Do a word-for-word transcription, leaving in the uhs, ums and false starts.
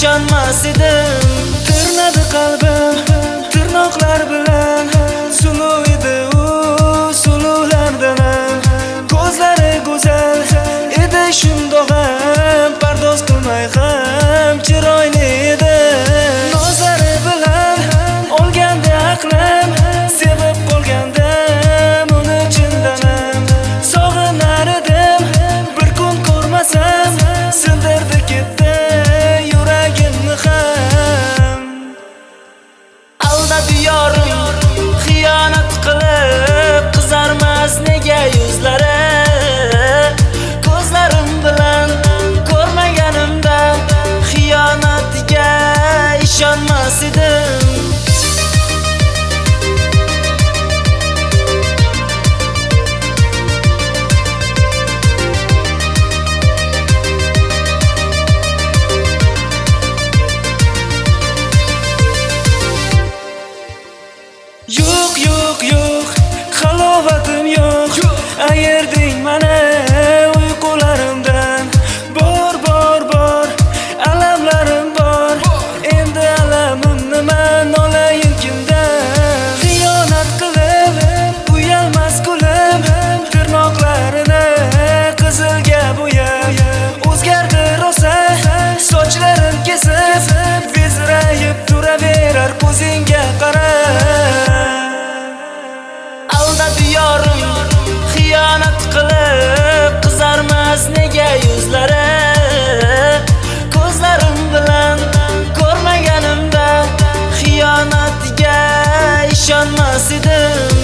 ishonmas edim. Tirnadi qalbim tirnoqlar bilan, suluv edi u suluvlardan ham. Ko'zlari go'zal edi shundoq ham, pardoz qilmay ham chiroyli edi. Nozlari bilan olganda aqlim, sevib qolgandim uni chindan ham. Sog'inar edim bir kun ko'rmasam, sindirdi ketdi yuragimni ham. Aldadi yorim xiyonat qilib, qizarmas nega yuzlari. Ko'zlarim bilan ko'rmaganimda xiyonatiga ishonmas edim. Yo'q yo'q yo'q halovatim yo'q, ayırding mana uyqularimdan. Bor bor bor alamlarim bor, endi alamim nima, nolayin kimdan. Xiyonat qilib uyalmas kulim, tirnoqlarini qizilga bo'yab, o'zgardi rosa sochlarim kesib, bezrayib turaverar ko'zingga qarab. Aldadi yorim xiyonat qilib, qizarmas nega yuzlari. Ko'zlarim bilan ko'rmaganimda xiyonatiga ishonmas edim.